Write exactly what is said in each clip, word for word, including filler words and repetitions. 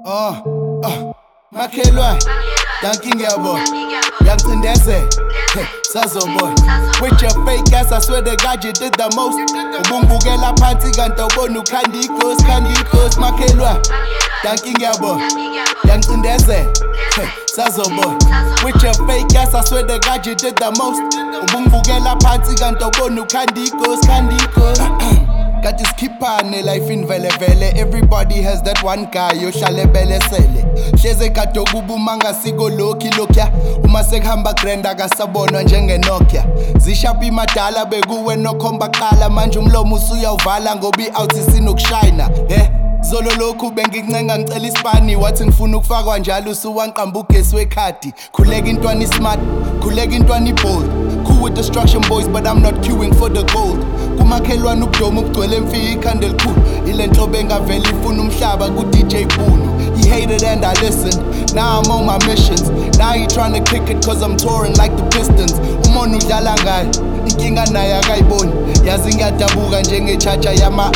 Uh, uh, makhelwane, danki ngiyabona, uyangicindezela, hey, sazoboy. With your fake ass, I swear to God you did the most. Ubungibukela phansi kanti awubona ukhanda ighost, khanda ighost, makhelwane, danki ngiyabona, uyangicindezela, hey, sazoboy. With your fake ass, I swear to God you did the most. Ubungibukela phansi kanti awubona ukhanda ighost, khanda ighost. Got this khiphane life in vele vele. Everybody has that one guy yohlale belesele. Hleze kade okubuma ngasiko lokhi lokya. Uma sekuhamba grand akasabonwa njenge Nokia. Zishaphi imadala bekuwe nokhomba qala manje umlomo usuyawuvala ngoba i-out isinokushayina. Eh Zolo lokhu bengikuncenga ngicela isipani wathi ngifuna ukufakwa njalo usuwanqamba ugesi wekhadi. Khuleka intwana smart, khuleka intwana bold. Cool with destruction boys but I'm not queuing for the gold. Kumakhelwane ubudoma ubugcwele emfika ikhanda elikhulu. Ile nhlobo engavele ifuna umhlaba ku D J Bunu. He hated and I listened. Now I'm on my missions. Now he trying to kick it cause I'm touring like the Pistons. Umona udlala ngayo, inkinga naye akayiboni. Yazi ngiyadabuka njenge-charger yama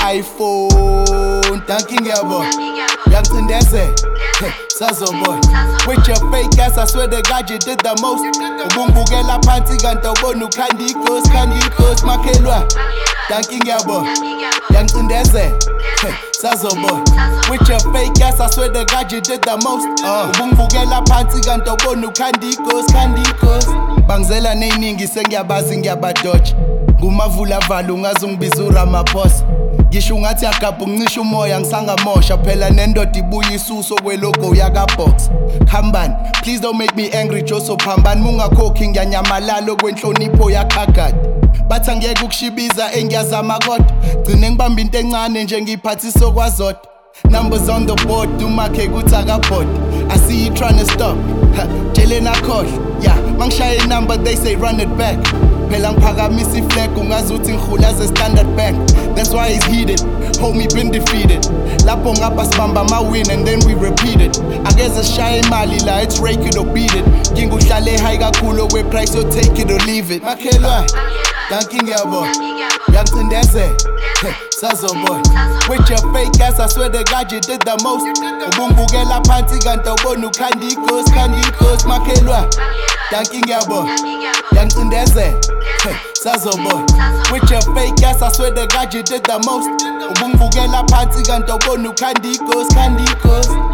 iPhone. Danki ngiyabona, uyangicindezela, hey, sazoboy. With your fake ass, I swear to God you did the most. Ubungibukela phansi kanti awubona ukhanda ighost, khanda ighost, makhelwane, danki ngiyabona, uyangicindezela, hey, sazoboy. With your fake ass, I swear to God you did the most. Ubungibukela phansi kanti awubona ukhanda ighost, khanda ighost. Bangizela neyiningi sengiyabazi ngiyabadoja. Ngumavula valo ungaze ungibiza uRamaphosa. Ngisho ngathi agabha uncisha umoya ngisangamosha phela nendoda ibuya isuso kwelogo yakabox. Khambani, please don't make me angry Joseph Phambani mungakhokhi ngiyanyamalala okwenhlonipho yakhagadi. Bathi angeke ukushibiza engiyazama kodwa gcine ngibamba into encane nje ngiyiphathisa okwazodwa. Numbers on the board, umakhe kuthi akabhodi. I see you trying to stop, tshele nakhohlwa. Yeah, mangishaya inumber they say run it back. Phela ngiphakamisa iflag ungazi uthi ngihula as a Standard Bank. That's why he's heated, homie been defeated. Lapho ngapha sibamba ama-win and then we repeat it. Angeze sishaya imali la, it's rake it or beat it. Nginga uhlale high kakhulu kwe-price so take it or leave it. Makhelwane, danki ngiyabona, uyangicindezela, hey, sazoboy. With your fake ass, I swear to God you did the most. Ubungibukela phansi kanti awubona ukhanda ighost, khanda ighost, makhelwane, danki ngiyabona, uyangicindezela, hey, sazoboy. With your fake ass, I swear to God you did the most. Ubungibukela phansi kanti awubona ukhanda ighost, khanda ighost.